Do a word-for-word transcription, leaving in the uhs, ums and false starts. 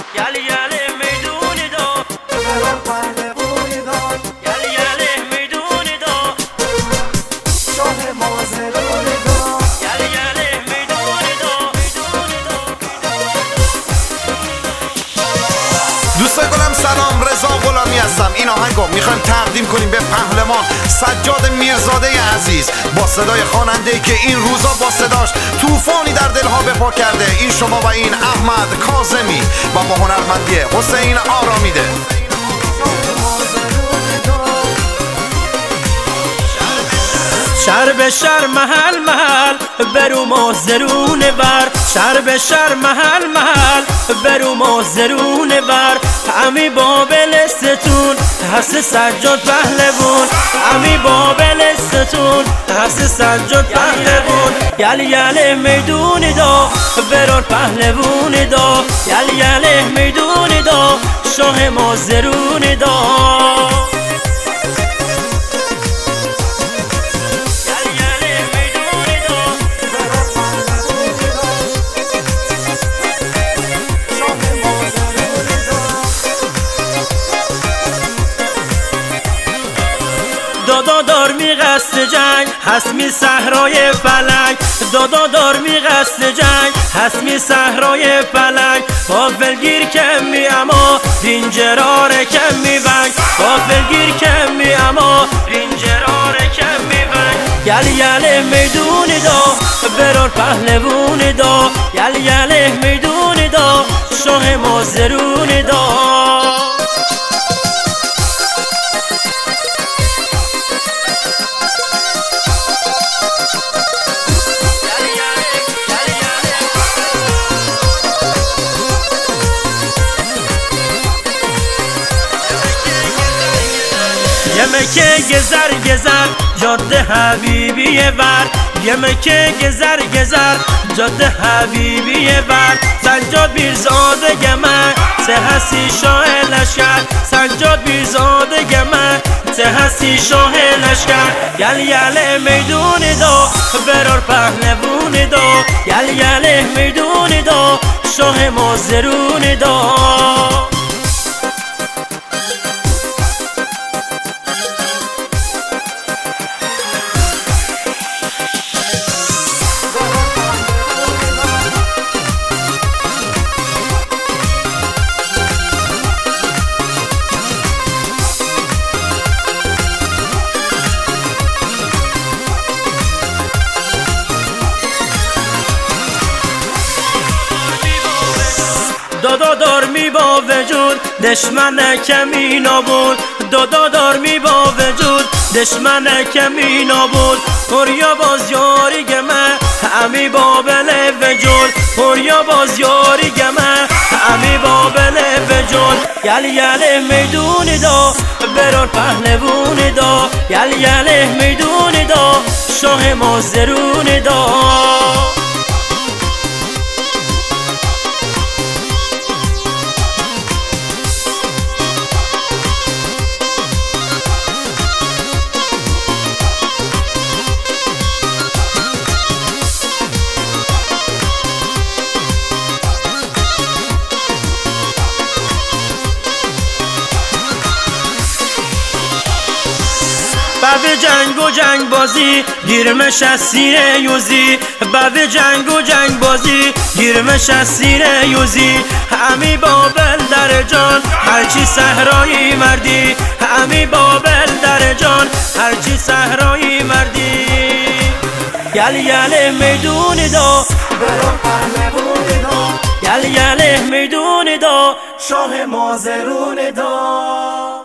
یلی یلی میدونی دا برام پهلوونی دا یلی یلی میدونی دا شاه مازرونی دا یلی یلی میدونی دا میدونی دا دوستای گلم سلام، رضا غلامی هستم. این آهنگو میخوایم تقدیم کنیم به پهلوان سجاد میرزاده عزیز با صدای خواننده‌ای که این روزا با صداش طوفانی در دلها بپا کرده. این شما و این احمد کاظمی و با هنرمندی حسین آرامیده. شهر به شهر محل محل برو مازرون بر شهر به شهر محل محل برو مازرون بر امی بابل ستون هست سجاد پهلوان امی بابل ستون هست سجاد پهلوان یلی یلی میدونی دا بران پهلوان دا یلی یلی میدونی دا شاه مازرون دا دادا دار می قصد جنگ هست می صحرای فلک دادا دار می قصد جنگ هست می صحرای فلک غافلگیر کم می اما رینجرار کم می بنگ غافلگیر کم می اما رینجرار کم می بنگ یلی یلی میدونی دا بران پهلوون دا یلی یلی میدونی دا شاه مازرون دا یه مکه گذر گذر جاده حبیبی بر یه مکه گذر گذر جاده حبیبی بر سجاد میرزاده گمه چه هستی شاه لشکر سجاد میرزاده گمه چه هستی شاه لشکر یلی یلی میدونی دا برار پهلوون دا یلی یلی میدونی دا شاه مازرون دا دادا دار می با وجود دشمن کمی نبود دادا دار می با وجود دشمن کمی نبود پریا باز یاری گمه امی بابل وجود پریا باز یاری گمه امی بابل وجود یلی یلی میدونی دا بران پهلوون دا یلی یلی میدونی دا شاه مازرون دا بوی جنگ و جنگ بازی گیرمش از سیر یوزی بوی جنگ و جنگ بازی گیرمش از سیر یوزی امی بابل در جان هرچی صحرایی مردی امی بابل در جان هرچی صحرایی مردی یلی یلی میدونی دا برام پهلوون دا یلی یلی میدونی دا شاه مازرون دا